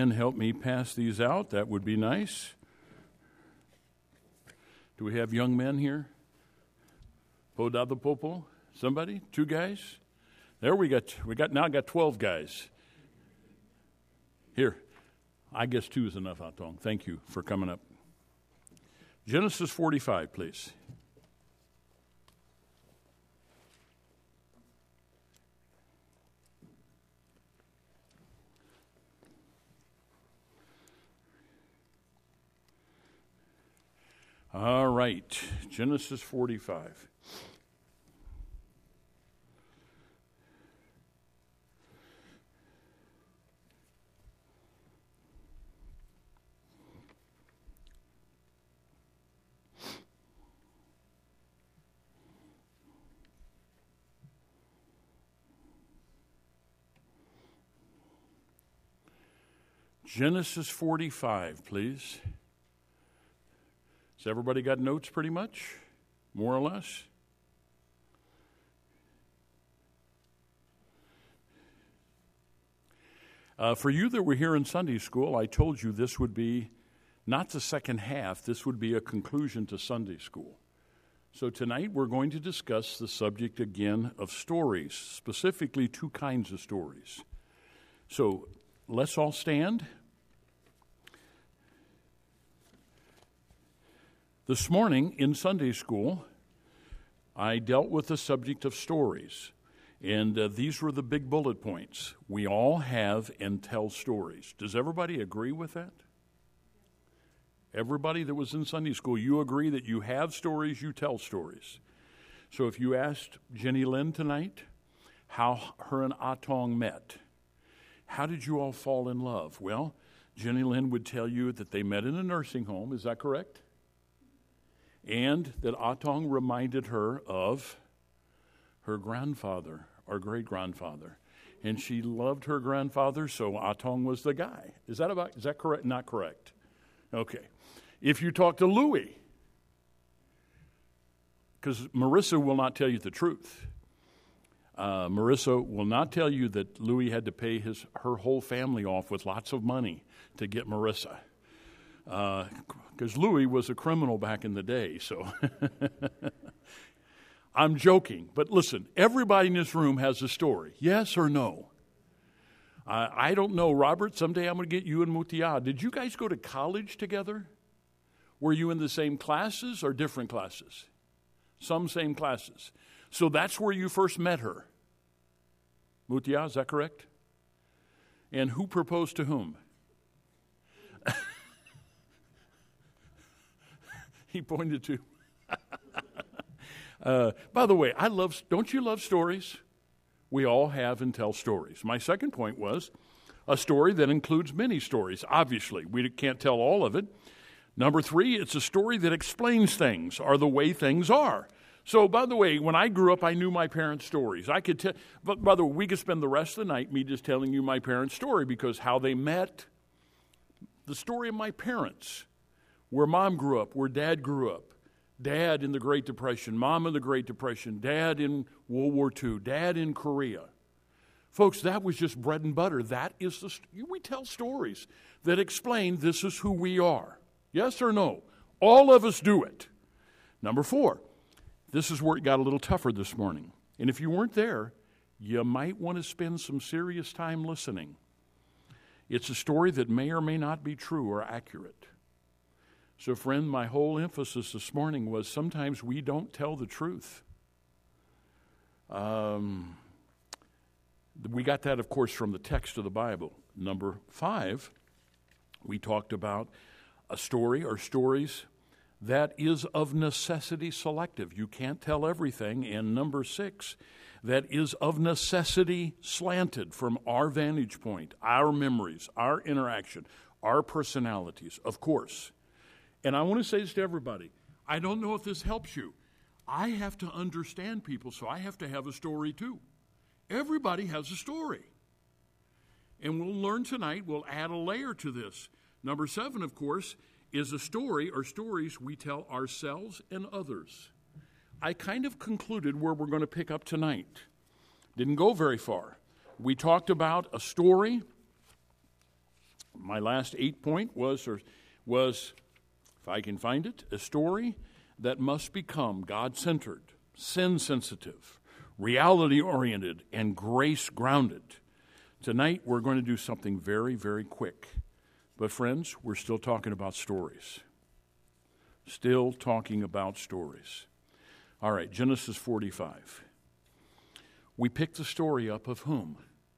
men help me pass these out? That would be nice. Do we have young men here? Podado Popo? Somebody? 2 guys? There we got 12 guys. Here. I guess 2 is enough, Atong. Thank you for coming up. Genesis 45, please. All right, Genesis 45. Genesis 45, please. Has everybody got notes pretty much? More or less? For you that were here in Sunday school, I told you this would be not the second half, this would be a conclusion to Sunday school. So tonight we're going to discuss the subject again of stories, specifically 2 kinds of stories. So let's all stand. This morning in Sunday school, I dealt with the subject of stories, and these were the big bullet points. We all have and tell stories. Does everybody agree with that? Everybody that was in Sunday school, you agree that you have stories, you tell stories. So if you asked Jenny Lynn tonight how her and Atong met, how did you all fall in love? Well, Jenny Lynn would tell you that they met in a nursing home. Is that correct? And that Atong reminded her of her grandfather, or great-grandfather. And she loved her grandfather, so Atong was the guy. Is that correct? Not correct. Okay. If you talk to Louie, because Marissa will not tell you the truth. Marissa will not tell you that Louie had to pay her whole family off with lots of money to get Marissa. Because Louis was a criminal back in the day, so I'm joking. But listen, everybody in this room has a story, yes or no? I don't know, Robert, someday I'm going to get you and Mutia. Did you guys go to college together? Were you in the same classes or different classes? Some same classes. So that's where you first met her. Mutia, is that correct? And who proposed to whom? He pointed to. By the way, don't you love stories? We all have and tell stories. My second point was a story that includes many stories. Obviously, we can't tell all of it. Number 3, it's a story that explains things or the way things are. So, by the way, when I grew up, I knew my parents' stories. I could tell, but by the way, we could spend the rest of the night me just telling you my parents' story because how they met, the story of my parents. Where mom grew up, where dad grew up. Dad in the Great Depression, mom in the Great Depression, dad in World War II, dad in Korea. Folks, that was just bread and butter. That is we tell stories that explain this is who we are. Yes or no? All of us do it. Number 4, this is where it got a little tougher this morning. And if you weren't there, you might want to spend some serious time listening. It's a story that may or may not be true or accurate. So, friend, my whole emphasis this morning was sometimes we don't tell the truth. We got that, of course, from the text of the Bible. Number 5, we talked about a story or stories that is of necessity selective. You can't tell everything. And number 6, that is of necessity slanted from our vantage point, our memories, our interaction, our personalities, of course. And I want to say this to everybody. I don't know if this helps you. I have to understand people, so I have to have a story too. Everybody has a story. And we'll learn tonight, we'll add a layer to this. Number 7, of course, is a story or stories we tell ourselves and others. I kind of concluded where we're going to pick up tonight. Didn't go very far. We talked about a story My last 8-point was, if I can find it, a story that must become God-centered, sin-sensitive, reality-oriented, and grace-grounded. Tonight, we're going to do something very, very quick. But friends, we're still talking about stories. Still talking about stories. All right, Genesis 45. We picked the story up of whom?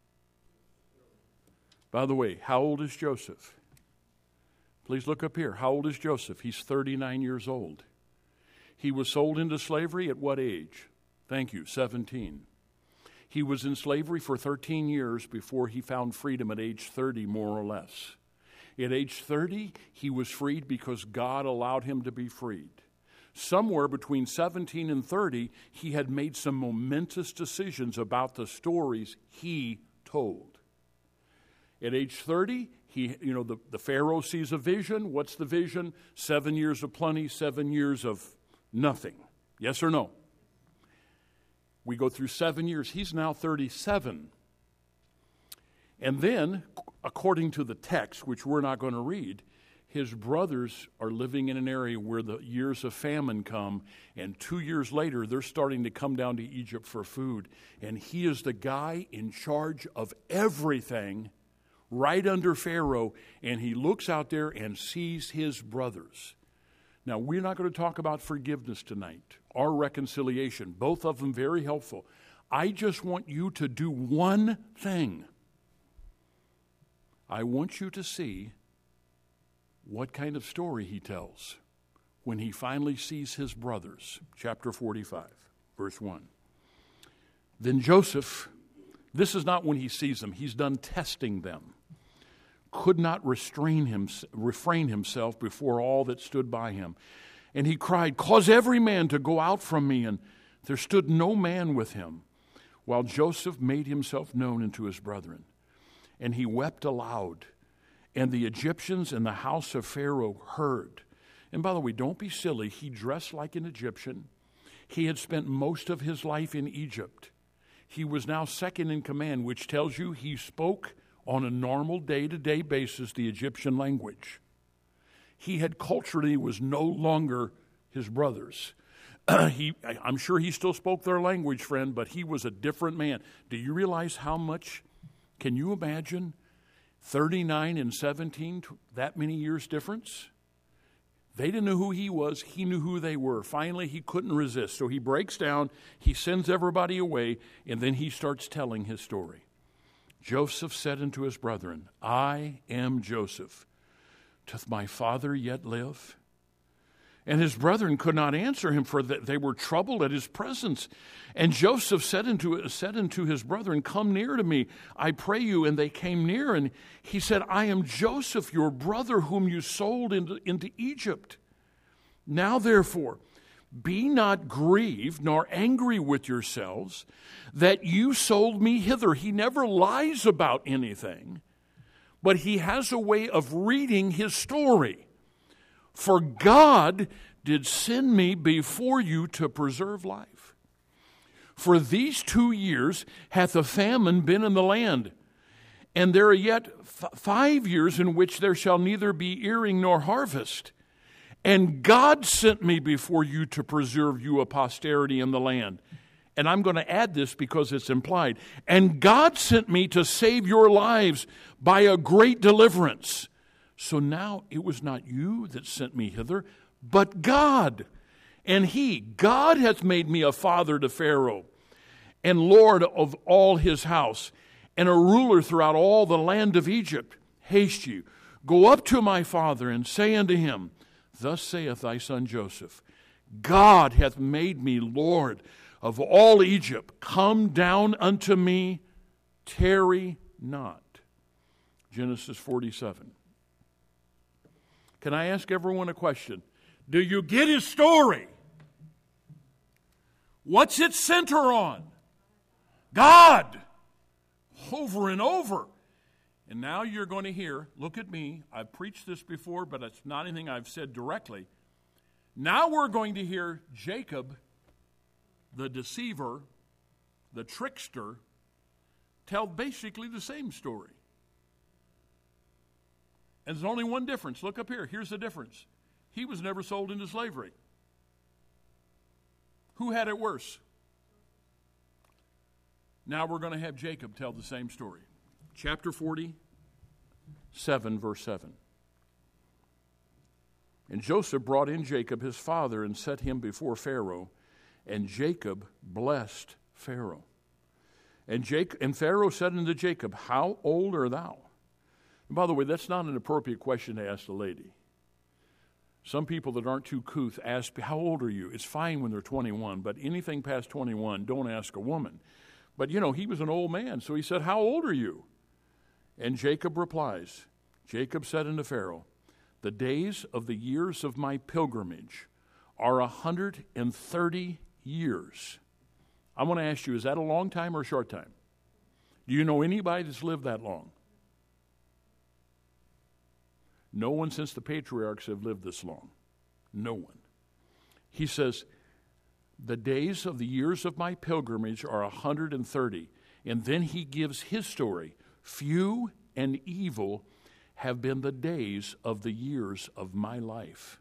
By the way, how old is Joseph? Please look up here. How old is Joseph? He's 39 years old. He was sold into slavery at what age? Thank you, 17. He was in slavery for 13 years before he found freedom at age 30, more or less. At age 30, he was freed because God allowed him to be freed. Somewhere between 17 and 30, he had made some momentous decisions about the stories he told. At age 30, the Pharaoh sees a vision. What's the vision? 7 years of plenty, 7 years of nothing. Yes or no? We go through 7 years. He's now 37. And then, according to the text, which we're not going to read, his brothers are living in an area where the years of famine come, and 2 years later, they're starting to come down to Egypt for food. And he is the guy in charge of everything right under Pharaoh, and he looks out there and sees his brothers. Now, we're not going to talk about forgiveness tonight or reconciliation, both of them very helpful. I just want you to do one thing. I want you to see what kind of story he tells when he finally sees his brothers. Chapter 45, verse 1. Then Joseph, this is not when he sees them, he's done testing them, could not refrain himself before all that stood by him. And he cried, "Cause every man to go out from me." And there stood no man with him, while Joseph made himself known unto his brethren. And he wept aloud. And the Egyptians in the house of Pharaoh heard. And by the way, don't be silly. He dressed like an Egyptian. He had spent most of his life in Egypt. He was now second in command, which tells you he spoke on a normal day-to-day basis the Egyptian language. He had culturally was no longer his brothers. I'm sure he still spoke their language, friend, but he was a different man. Do you realize how much? Can you imagine 39 and 17, that many years difference? They didn't know who he was. He knew who they were. Finally, he couldn't resist. So he breaks down, he sends everybody away, and then he starts telling his story. Joseph said unto his brethren, "I am Joseph. Doth my father yet live?" And his brethren could not answer him, for they were troubled at his presence. And Joseph said unto his brethren, "Come near to me, I pray you." And they came near, and he said, "I am Joseph, your brother, whom you sold into Egypt. Now therefore, be not grieved nor angry with yourselves that you sold me hither." He never lies about anything, but he has a way of reading his story. "For God did send me before you to preserve life. For these 2 years hath a famine been in the land, and there are yet 5 years in which there shall neither be earing nor harvest. And God sent me before you to preserve you a posterity in the land." And I'm going to add this because it's implied. "And God sent me to save your lives by a great deliverance. So now it was not you that sent me hither, but God. And God hath made me a father to Pharaoh, and Lord of all his house, and a ruler throughout all the land of Egypt. Haste you, go up to my father, and say unto him, Thus saith thy son Joseph, God hath made me Lord of all Egypt. Come down unto me, tarry not." Genesis 47. Can I ask everyone a question? Do you get his story? What's it center on? God. Over and over. And now you're going to hear, look at me, I've preached this before, but it's not anything I've said directly. Now we're going to hear Jacob, the deceiver, the trickster, tell basically the same story. And there's only one difference. Look up here. Here's the difference. He was never sold into slavery. Who had it worse? Now we're going to have Jacob tell the same story. Chapter 47, verse 7. And Joseph brought in Jacob his father and set him before Pharaoh, and Jacob blessed Pharaoh. And Pharaoh said unto Jacob, How old art thou? And by the way, that's not an appropriate question to ask a lady. Some people that aren't too couth ask, How old are you? It's fine when they're 21, but anything past 21, don't ask a woman. But, he was an old man, so he said, How old are you? And Jacob replies, Jacob said unto Pharaoh, The days of the years of my pilgrimage are 130 years. I want to ask you, is that a long time or a short time? Do you know anybody that's lived that long? No one since the patriarchs have lived this long. No one. He says, the days of the years of my pilgrimage are 130. And then he gives his story. Few and evil have been the days of the years of my life,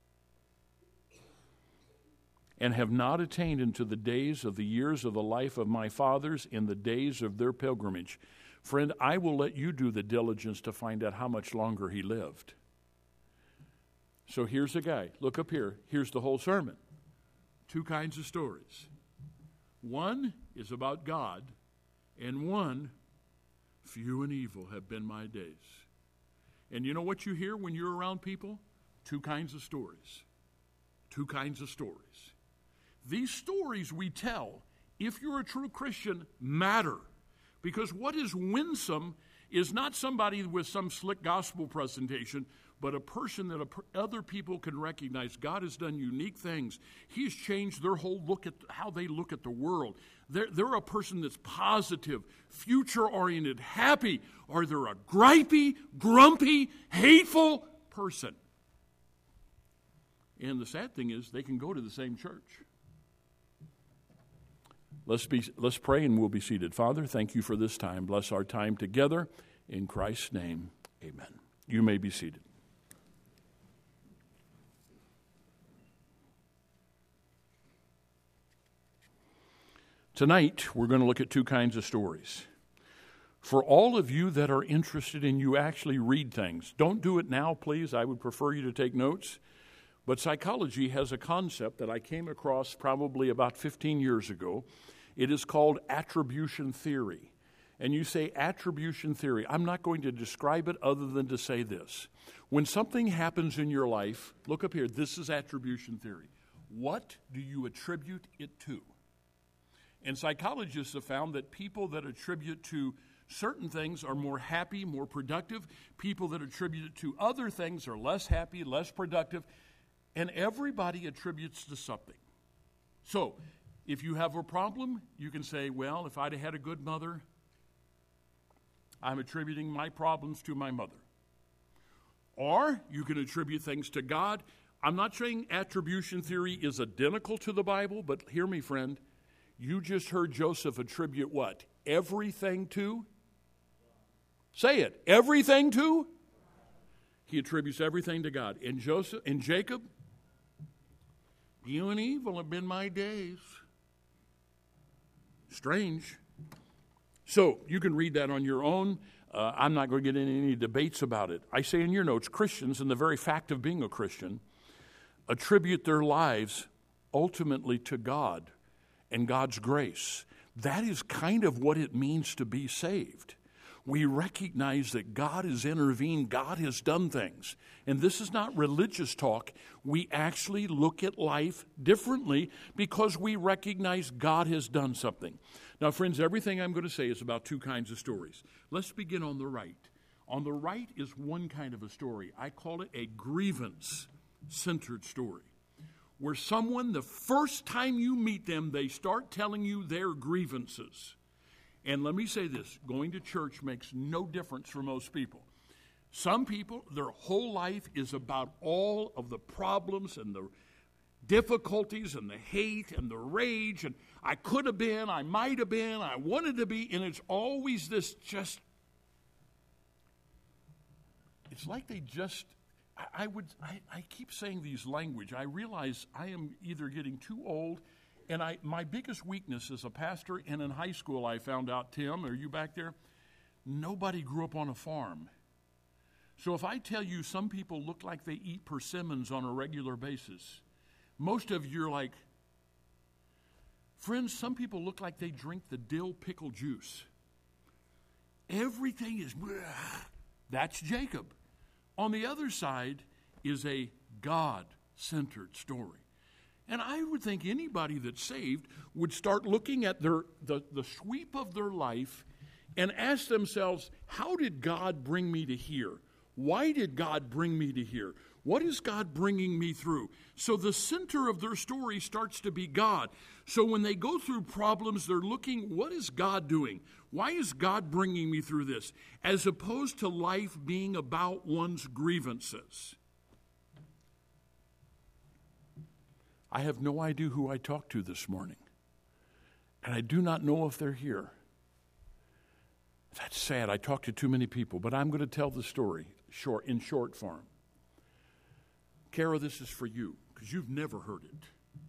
and have not attained unto the days of the years of the life of my fathers in the days of their pilgrimage. Friend, I will let you do the diligence to find out how much longer he lived. So here's a guy. Look up here. Here's the whole sermon. Two kinds of stories. One is about God, and one, few and evil have been my days. And you know what you hear when you're around people? Two kinds of stories. Two kinds of stories. These stories we tell, if you're a true Christian, matter. Because what is winsome is not somebody with some slick gospel presentation, but a person that other people can recognize. God has done unique things. He's changed their whole look at how they look at the world. They're a person that's positive, future-oriented, happy, or they're a gripey, grumpy, hateful person. And the sad thing is they can go to the same church. Let's pray and we'll be seated. Father, thank you for this time. Bless our time together. In Christ's name, amen. You may be seated. Tonight, we're going to look at two kinds of stories. For all of you that are interested in you actually read things, don't do it now, please. I would prefer you to take notes. But psychology has a concept that I came across probably about 15 years ago. It is called attribution theory. And you say attribution theory. I'm not going to describe it other than to say this. When something happens in your life, look up here, this is attribution theory. What do you attribute it to? And psychologists have found that people that attribute to certain things are more happy, more productive. People that attribute it to other things are less happy, less productive. And everybody attributes to something. So, if you have a problem, you can say, well, if I'd have had a good mother, I'm attributing my problems to my mother. Or you can attribute things to God. I'm not saying attribution theory is identical to the Bible, but hear me, friend. You just heard Joseph attribute what? Everything to? Say it. Everything to? He attributes everything to God. And Jacob, few and evil have been my days. Strange. So you can read that on your own. I'm not going to get into any debates about it. I say in your notes, Christians, in the very fact of being a Christian, attribute their lives ultimately to God and God's grace. That is kind of what it means to be saved. We recognize that God has intervened, God has done things. And this is not religious talk. We actually look at life differently because we recognize God has done something. Now, friends, everything I'm going to say is about two kinds of stories. Let's begin on the right. On the right is one kind of a story. I call it a grievance-centered story, where someone, the first time you meet them, they start telling you their grievances. And let me say this, going to church makes no difference for most people. Some people, their whole life is about all of the problems and the difficulties and the hate and the rage, and I could have been, I might have been, I wanted to be, and it's always this just, it's like they just, I keep saying these language. I realize I am either getting too old, and my biggest weakness as a pastor, and in high school I found out, Tim, are you back there? Nobody grew up on a farm. So if I tell you some people look like they eat persimmons on a regular basis, most of you are like, friends, some people look like they drink the dill pickle juice. Everything is, that's Jacob. On the other side is a God-centered story. And I would think anybody that's saved would start looking at the sweep of their life and ask themselves, how did God bring me to here? Why did God bring me to here? What is God bringing me through? So the center of their story starts to be God. So when they go through problems, they're looking, what is God doing? Why is God bringing me through this? As opposed to life being about one's grievances. I have no idea who I talked to this morning. And I do not know if they're here. That's sad. I talked to too many people, but I'm going to tell the story in short form. Kara, this is for you, because you've never heard it.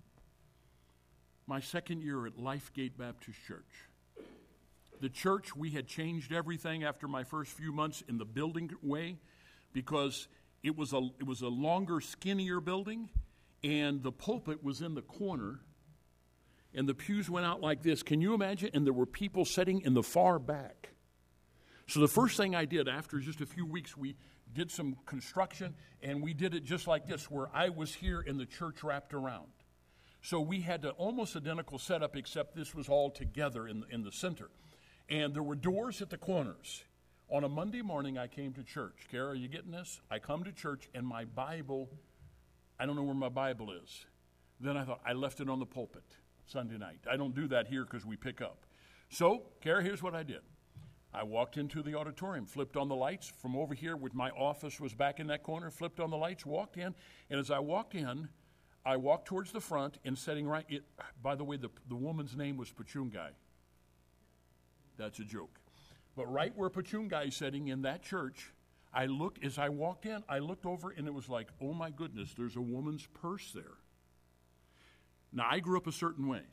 My second year at Lifegate Baptist Church. The church, we had changed everything after my first few months in the building way, because it was a longer, skinnier building, and the pulpit was in the corner, and the pews went out like this. Can you imagine? And there were people sitting in the far back. So the first thing I did after just a few weeks, we did some construction, and we did it just like this, where I was here and the church wrapped around. So we had an almost identical setup, except this was all together in the center. And there were doors at the corners. On a Monday morning, I came to church. Kara, are you getting this? I come to church, and my Bible, I don't know where my Bible is. Then I thought, I left it on the pulpit Sunday night. I don't do that here because we pick up. So, Kara, here's what I did. I walked into the auditorium, flipped on the lights from over here, which my office was back in that corner, flipped on the lights, walked in, and as I walked in, I walked towards the front and sitting right, by the way, the woman's name was Pachungai. That's a joke. But right where Pachungai is sitting in that church, as I walked in, I looked over and it was like, oh my goodness, there's a woman's purse there. Now, I grew up a certain way.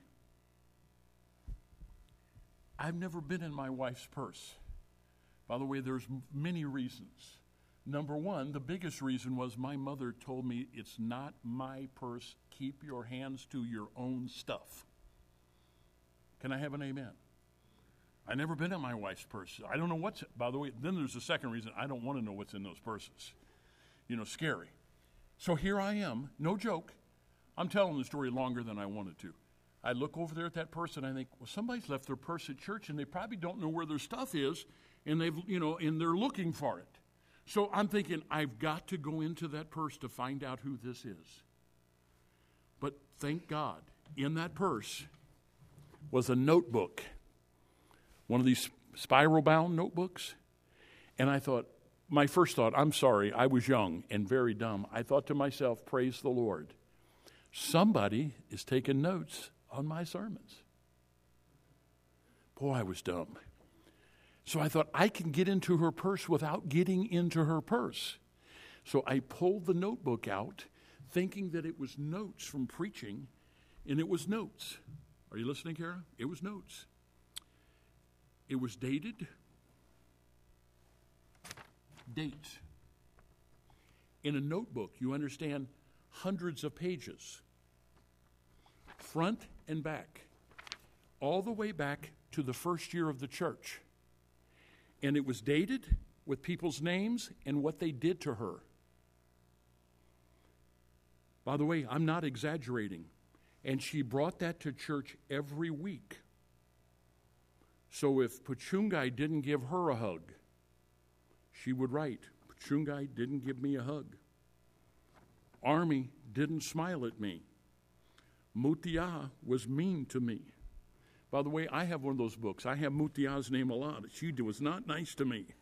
I've never been in my wife's purse. By the way, there's many reasons. Number one, the biggest reason was my mother told me, it's not my purse. Keep your hands to your own stuff. Can I have an amen? I've never been in my wife's purse. I don't know by the way, then there's the second reason. I don't want to know what's in those purses. Scary. So here I am, no joke. I'm telling the story longer than I wanted to. I look over there at that purse and I think, well, somebody's left their purse at church and they probably don't know where their stuff is, and and they're looking for it. So I'm thinking, I've got to go into that purse to find out who this is. But thank God, in that purse was a notebook, one of these spiral-bound notebooks. And I thought, my first thought, I'm sorry, I was young and very dumb. I thought to myself, praise the Lord. Somebody is taking notes on my sermons. Boy, I was dumb. So I thought, I can get into her purse without getting into her purse. So I pulled the notebook out, thinking that it was notes from preaching, and it was notes. Are you listening, Kara? It was notes. It was dated. Dates. In a notebook, you understand, hundreds of pages. Front and back. All the way back to the first year of the church. And it was dated with people's names and what they did to her. By the way, I'm not exaggerating. And she brought that to church every week. So if Pachungai didn't give her a hug, she would write, Pachungai didn't give me a hug. Army didn't smile at me. Mutia was mean to me. By the way, I have one of those books. I have Mutia's name a lot. She was not nice to me.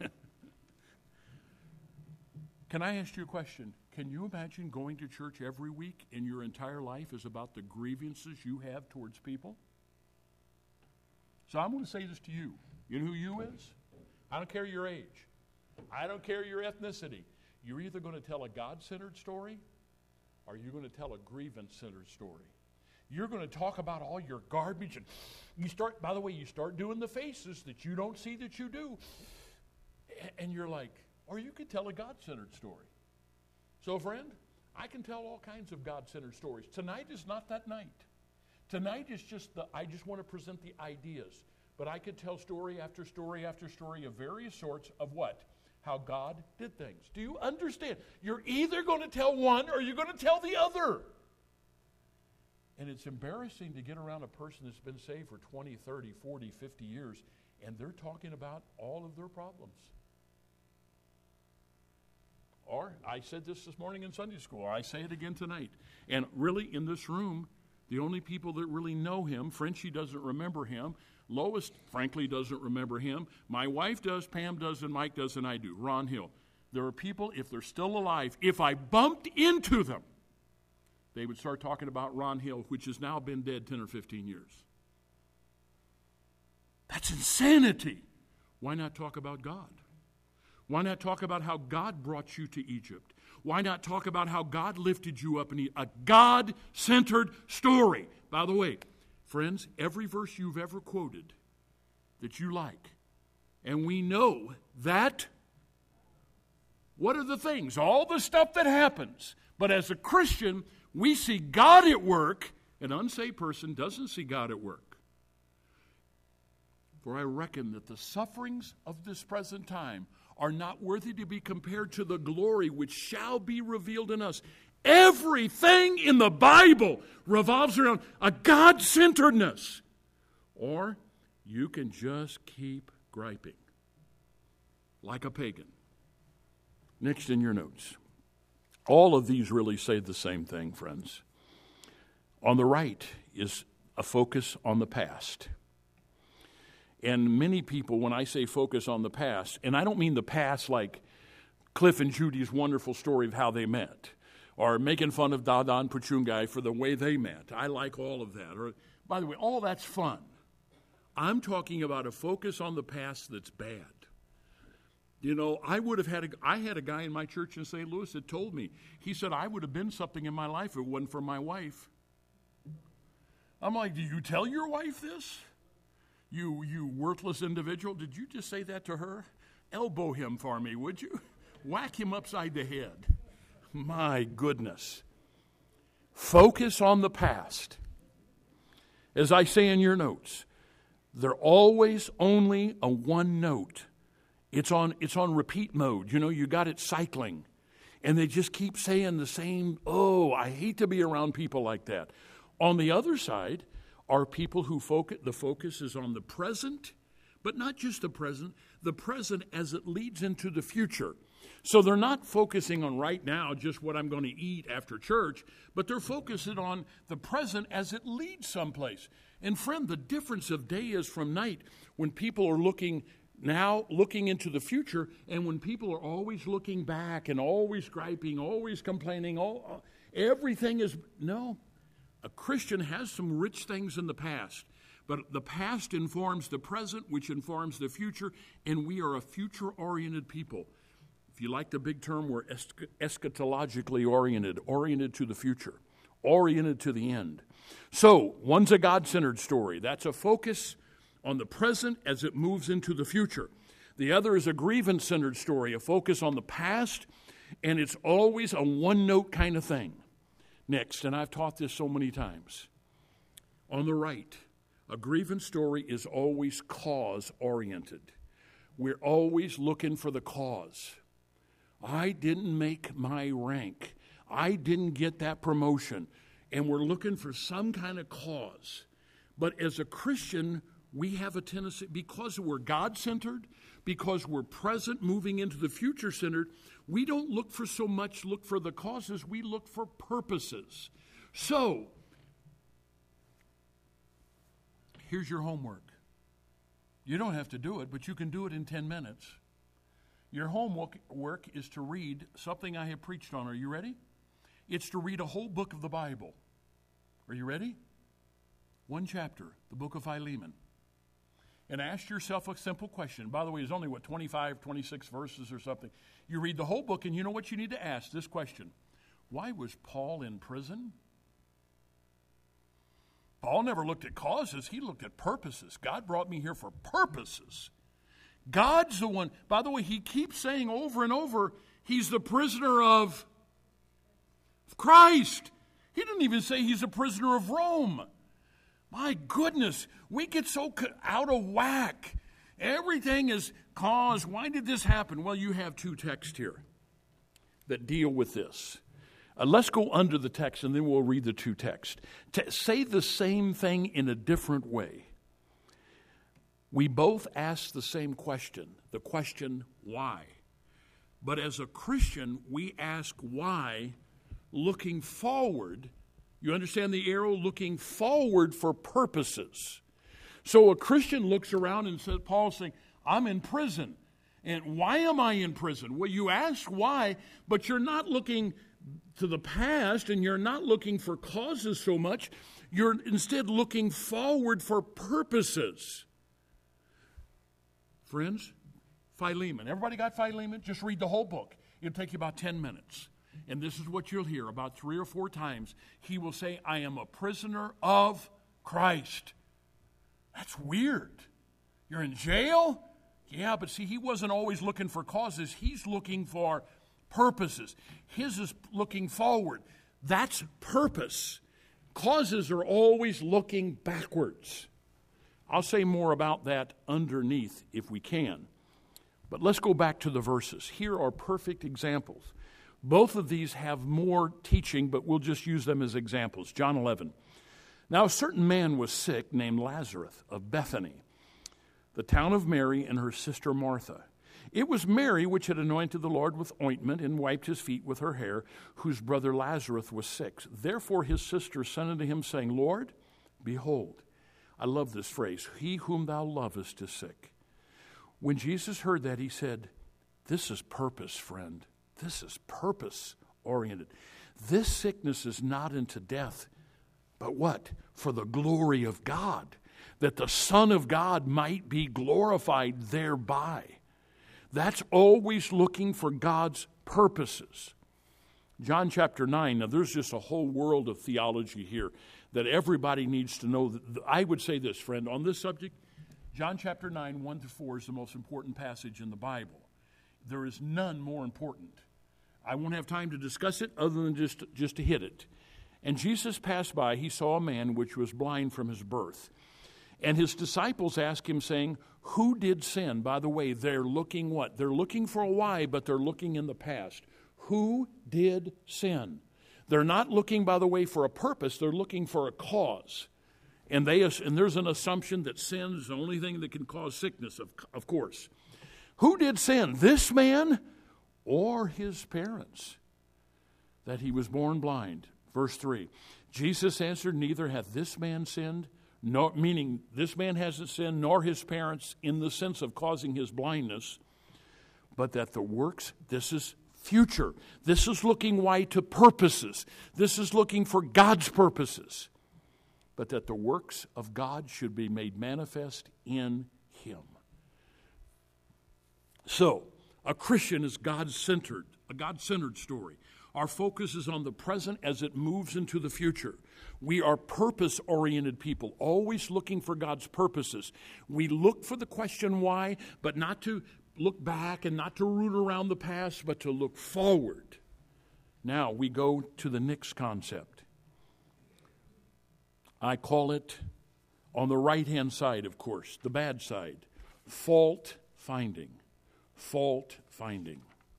Can I ask you a question? Can you imagine going to church every week and your entire life is about the grievances you have towards people? So I'm going to say this to you. You know who you is? I don't care your age. I don't care your ethnicity. You're either going to tell a God-centered story or you're going to tell a grievance-centered story. You're going to talk about all your garbage. And you start, by the way, you start doing the faces that you don't see that you do. And you're like, or you could tell a God-centered story. So, friend, I can tell all kinds of God-centered stories. Tonight is not that night. Tonight is just I just want to present the ideas. But I could tell story after story after story of various sorts of what? How God did things. Do you understand? You're either going to tell one or you're going to tell the other. And it's embarrassing to get around a person that's been saved for 20, 30, 40, 50 years, and they're talking about all of their problems. Or, I said this morning in Sunday school, or I say it again tonight. And really, in this room, the only people that really know him, Frenchie doesn't remember him, Lois, frankly, doesn't remember him, my wife does, Pam does, and Mike does, and I do, Ron Hill. There are people, if they're still alive, if I bumped into them, they would start talking about Ron Hill, which has now been dead 10 or 15 years. That's insanity. Why not talk about God? Why not talk about how God brought you to Egypt? Why not talk about how God lifted you up in a God-centered story? By the way, friends, every verse you've ever quoted that you like, and we know that, what are the things? All the stuff that happens. But as a Christian, we see God at work. An unsaved person doesn't see God at work. For I reckon that the sufferings of this present time are not worthy to be compared to the glory which shall be revealed in us. Everything in the Bible revolves around a God-centeredness. Or you can just keep griping like a pagan. Next in your notes. All of these really say the same thing, friends. On the right is a focus on the past. And many people, when I say focus on the past, and I don't mean the past like Cliff and Judy's wonderful story of how they met, or making fun of Dada and Pachungai for the way they met. I like all of that. Or, by the way, all that's fun. I'm talking about a focus on the past that's bad. You know, I had a guy in my church in St. Louis that told me, he said, I would have been something in my life if it wasn't for my wife. I'm like, do you tell your wife this? You worthless individual, did you just say that to her? Elbow him for me, would you? Whack him upside the head. My goodness. Focus on the past. As I say in your notes, they're always only a one note. It's on repeat mode. You know, you got it cycling. And they just keep saying the same, I hate to be around people like that. On the other side are people who the focus is on the present, but not just the present as it leads into the future. So they're not focusing on right now just what I'm going to eat after church, but they're focusing on the present as it leads someplace. And friend, the difference of day is from night when people are looking into the future, and when people are always looking back and always griping, always complaining, everything is, no. A Christian has some rich things in the past, but the past informs the present, which informs the future, and we are a future-oriented people. If you like the big term, we're eschatologically oriented to the future, oriented to the end. So, one's a God-centered story. That's a focus on the present as it moves into the future. The other is a grievance-centered story, a focus on the past, and it's always a one-note kind of thing. Next, and I've taught this so many times, on the right, a grievance story is always cause-oriented. We're always looking for the cause. I didn't make my rank. I didn't get that promotion. And we're looking for some kind of cause. But as a Christian, we have a tendency, because we're God-centered, because we're present, moving into the future-centered, we don't look for the causes, we look for purposes. So, here's your homework. You don't have to do it, but you can do it in 10 minutes. Your homework is to read something I have preached on. Are you ready? It's to read a whole book of the Bible. Are you ready? One chapter, the book of Philemon. and ask yourself a simple question. By the way, there's only, 25, 26 verses or something. You read the whole book, and you know what you need to ask? This question. Why was Paul in prison? Paul never looked at causes. He looked at purposes. God brought me here for purposes. God's the one. By the way, he keeps saying over and over, he's the prisoner of Christ. He didn't even say he's a prisoner of Rome. My goodness, we get so out of whack. Everything is cause. Why did this happen? Well, you have two texts here that deal with this. Let's go under the text, and then we'll read the two texts. Say the same thing in a different way. We both ask the same question, the question, why? But as a Christian, we ask why looking forward. You understand the arrow? Looking forward for purposes. So a Christian looks around and says, Paul's saying, I'm in prison. And why am I in prison? Well, you ask why, but you're not looking to the past, and you're not looking for causes so much. You're instead looking forward for purposes. Friends, Philemon. Everybody got Philemon? Just read the whole book. It'll take you about 10 minutes. And this is what you'll hear about 3 or 4 times. He will say, I am a prisoner of Christ. That's weird. You're in jail? Yeah, but see, he wasn't always looking for causes. He's looking for purposes. His is looking forward. That's purpose. Causes are always looking backwards. I'll say more about that underneath if we can. But let's go back to the verses. Here are perfect examples. Both of these have more teaching, but we'll just use them as examples. John 11. Now a certain man was sick named Lazarus of Bethany, the town of Mary and her sister Martha. It was Mary which had anointed the Lord with ointment and wiped his feet with her hair, whose brother Lazarus was sick. Therefore his sister sent unto him, saying, Lord, behold, I love this phrase, he whom thou lovest is sick. When Jesus heard that, he said, this is purpose, friend. This is purpose-oriented. This sickness is not unto death, but what? For the glory of God, that the Son of God might be glorified thereby. That's always looking for God's purposes. John chapter 9, now there's just a whole world of theology here that everybody needs to know. I would say this, friend, on this subject, John chapter 9, 1-4 is the most important passage in the Bible. There is none more important. I won't have time to discuss it other than just to hit it. And Jesus passed by, he saw a man which was blind from his birth. And his disciples asked him, saying, who did sin? By the way, they're looking what? They're looking for a why, but they're looking in the past. Who did sin? They're not looking, by the way, for a purpose. They're looking for a cause. And there's an assumption that sin is the only thing that can cause sickness, of course. Who did sin? This man or his parents, that he was born blind? Verse 3. Jesus answered, neither hath this man sinned, meaning this man hasn't sinned, nor his parents in the sense of causing his blindness, but that the works, this is future. This is looking why to purposes. This is looking for God's purposes. But that the works of God should be made manifest in him. So, a Christian is God-centered, a God-centered story. Our focus is on the present as it moves into the future. We are purpose-oriented people, always looking for God's purposes. We look for the question why, but not to look back and not to root around the past, but to look forward. Now we go to the next concept. I call it, on the right-hand side, of course, the bad side, fault finding. Fault finding.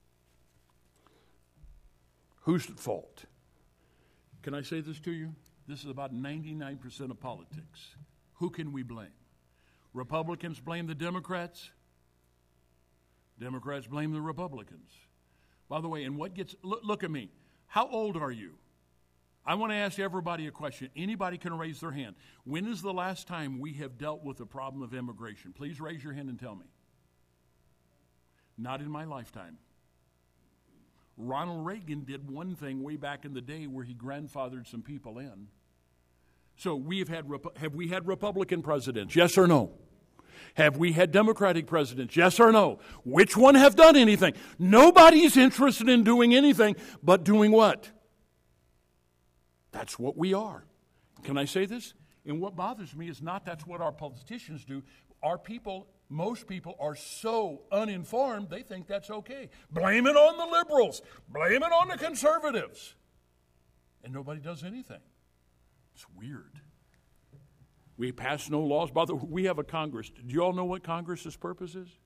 Who's at fault? Can I say this to you? This is about 99% of politics. Who can we blame? Republicans blame the Democrats. Democrats blame the Republicans. By the way, and what gets, look at me. How old are you? I want to ask everybody a question. Anybody can raise their hand. When is the last time we have dealt with the problem of immigration? Please raise your hand and tell me. Not in my lifetime. Ronald Reagan did one thing way back in the day where he grandfathered some people in. So have we had Republican presidents? Yes or no? Have we had Democratic presidents? Yes or no? Which one have done anything? Nobody's interested in doing anything but doing what? That's what we are. Can I say this? And what bothers me is not that's what our politicians do. Our people, most people, are so uninformed, they think that's okay. Blame it on the liberals. Blame it on the conservatives. And nobody does anything. It's weird. We pass no laws. By the way, we have a Congress. Do you all know what Congress's purpose is?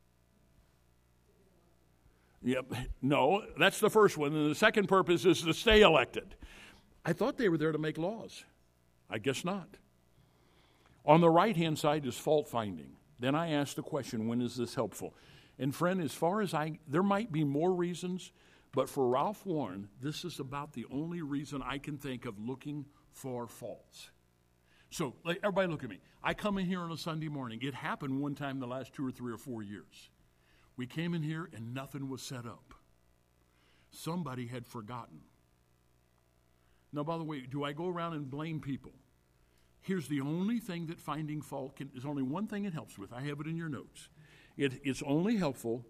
Yep. No, that's the first one. And the second purpose is to stay elected. I thought they were there to make laws. I guess not. On the right-hand side is fault finding. Then I asked the question, when is this helpful? And friend, as far as there might be more reasons, but for Ralph Warren, this is about the only reason I can think of looking for faults. So, everybody look at me. I come in here on a Sunday morning. It happened one time the last 2 or 3 or 4 years. We came in here and nothing was set up. Somebody had forgotten. Now, by the way, do I go around and blame people? Here's the only thing that finding fault is only one thing it helps with. I have it in your notes. It's only helpful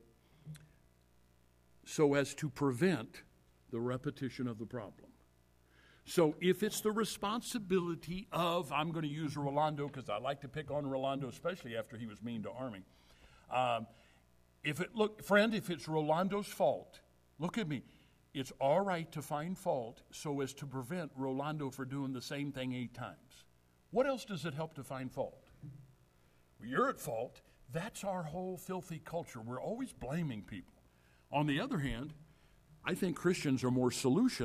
so as to prevent the repetition of the problem. So if it's the responsibility of, I'm going to use Rolando because I like to pick on Rolando, especially after he was mean to Army. If it's Rolando's fault, look at me. It's all right to find fault so as to prevent Rolando from doing the same thing 8 times. What else does it help to find fault? Well, you're at fault. That's our whole filthy culture. We're always blaming people. On the other hand, I think Christians are more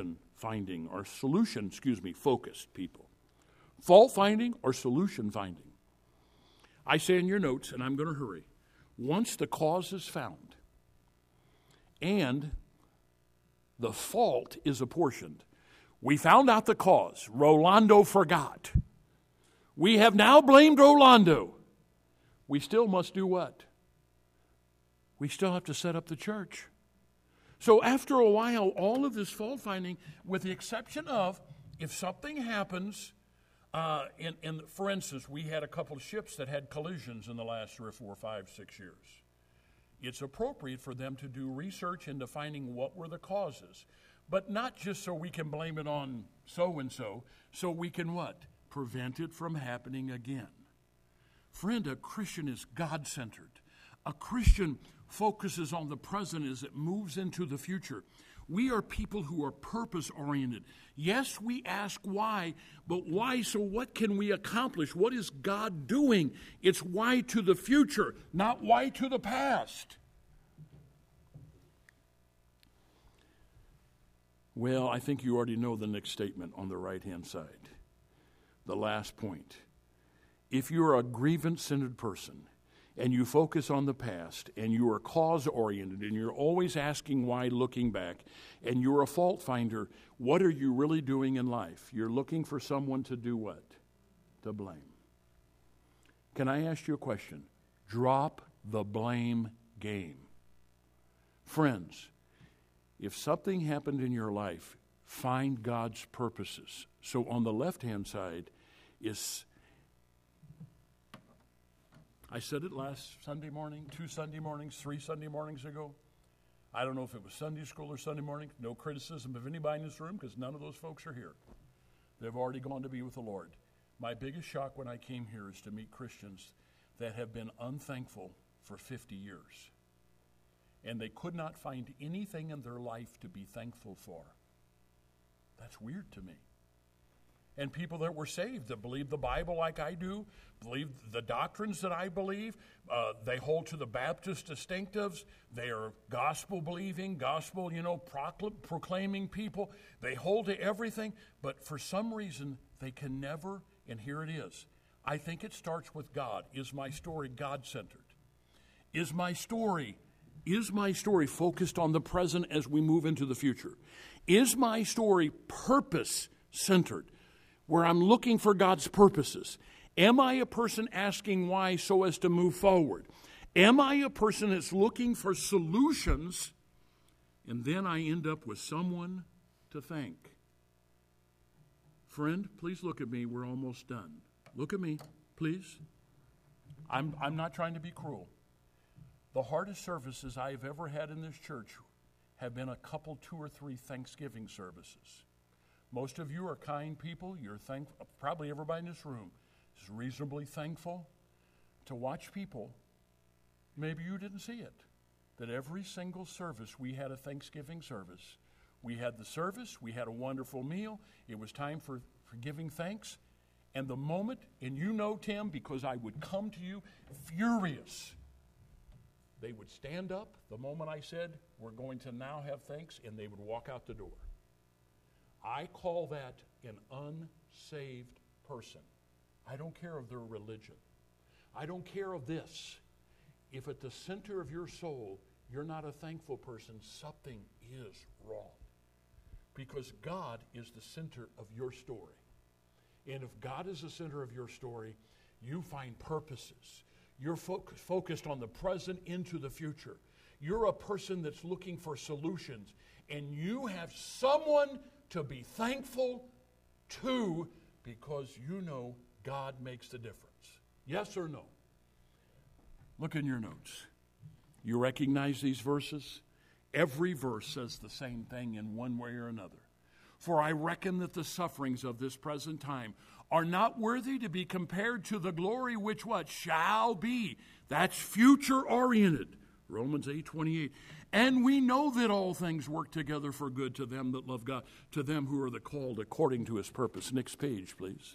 focused people. Fault finding or solution finding. I say in your notes, and I'm going to hurry, once the cause is found and the fault is apportioned, we found out the cause. Rolando forgot. We have now blamed Rolando. We still must do what? We still have to set up the church. So after a while, all of this fault finding, with the exception of if something happens, for instance, we had a couple of ships that had collisions in the last 3 or 4, 5, 6 years. It's appropriate for them to do research into finding what were the causes, but not just so we can blame it on so-and-so, so we can what? Prevent it from happening again. Friend, a Christian is God-centered. A Christian focuses on the present as it moves into the future. We are people who are purpose-oriented. Yes, we ask why, but why? So what can we accomplish? What is God doing? It's why to the future, not why to the past. Well, I think you already know the next statement on the right-hand side. The last point. If you're a grievance-centered person, and you focus on the past, and you are cause-oriented, and you're always asking why looking back, and you're a fault finder, what are you really doing in life? You're looking for someone to do what? To blame. Can I ask you a question? Drop the blame game. Friends, if something happened in your life, find God's purposes. So on the left-hand side is... I said it last Sunday morning, 2 Sunday mornings, 3 Sunday mornings ago. I don't know if it was Sunday school or Sunday morning. No criticism of anybody in this room because none of those folks are here. They've already gone to be with the Lord. My biggest shock when I came here is to meet Christians that have been unthankful for 50 years. And they could not find anything in their life to be thankful for. That's weird to me. And people that were saved, that believe the Bible like I do, believe the doctrines that I believe, they hold to the Baptist distinctives, they are gospel-believing, proclaiming people. They hold to everything, but for some reason, they can never, and here it is. I think it starts with God. Is my story God-centered? Is my story focused on the present as we move into the future? Is my story purpose-centered? Where I'm looking for God's purposes. Am I a person asking why so as to move forward? Am I a person that's looking for solutions and then I end up with someone to thank? Friend, please look at me. We're almost done. Look at me, please. I'm not trying to be cruel. The hardest services I've ever had in this church have been a couple, 2 or 3 Thanksgiving services. Most of you are kind people. You're thankful. Probably everybody in this room is reasonably thankful to watch people. Maybe you didn't see it, that every single service we had a Thanksgiving service. We had the service. We had a wonderful meal. It was time for giving thanks. And the moment, and you know, Tim, because I would come to you furious, they would stand up the moment I said, we're going to now have thanks, and they would walk out the door. I call that an unsaved person. I don't care of their religion. I don't care of this. If at the center of your soul you're not a thankful person, something is wrong. Because God is the center of your story. And if God is the center of your story, you find purposes. You're focused on the present into the future. You're a person that's looking for solutions. And you have someone to be thankful to because you know God makes the difference. Yes or no? Look in your notes. You recognize these verses? Every verse says the same thing in one way or another. For I reckon that the sufferings of this present time are not worthy to be compared to the glory which what? Shall be. That's future-oriented. Romans 8:28. And we know that all things work together for good to them that love God, to them who are the called according to his purpose. Next page, please.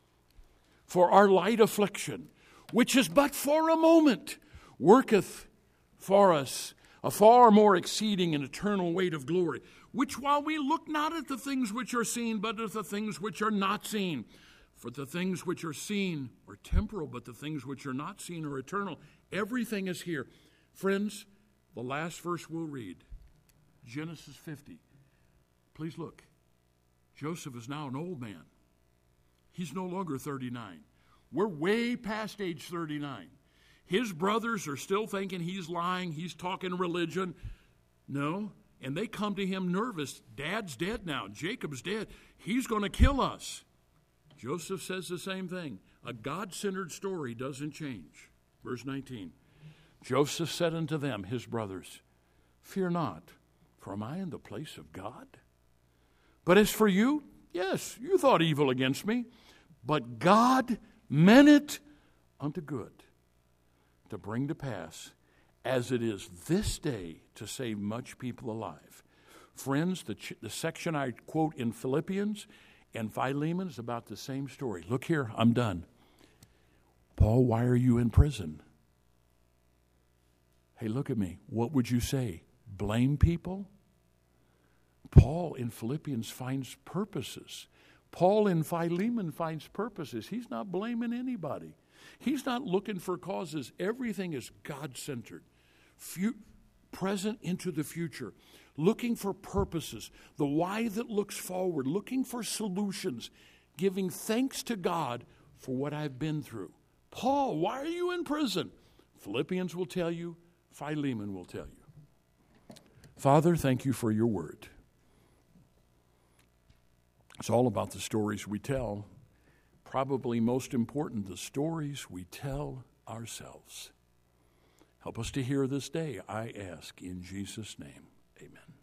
For our light affliction, which is but for a moment, worketh for us a far more exceeding and eternal weight of glory, which while we look not at the things which are seen, but at the things which are not seen. For the things which are seen are temporal, but the things which are not seen are eternal. Everything is here. Friends, the last verse we'll read, Genesis 50. Please look. Joseph is now an old man. He's no longer 39. We're way past age 39. His brothers are still thinking he's lying, he's talking religion. No, and they come to him nervous. Dad's dead now. Jacob's dead. He's going to kill us. Joseph says the same thing. A God-centered story doesn't change. Verse 19. Joseph said unto them, his brothers, fear not, for am I in the place of God? But as for you, yes, you thought evil against me, but God meant it unto good, to bring to pass, as it is this day, to save much people alive. Friends, the section I quote in Philippians and Philemon is about the same story. Look here, I'm done. Paul, why are you in prison? Hey, look at me. What would you say? Blame people? Paul in Philippians finds purposes. Paul in Philemon finds purposes. He's not blaming anybody. He's not looking for causes. Everything is God-centered. Present into the future. Looking for purposes. The why that looks forward. Looking for solutions. Giving thanks to God for what I've been through. Paul, why are you in prison? Philippians will tell you. Philemon will tell you. Father, thank you for your word. It's all about the stories we tell. Probably most important, the stories we tell ourselves. Help us to hear this day, I ask in Jesus' name. Amen.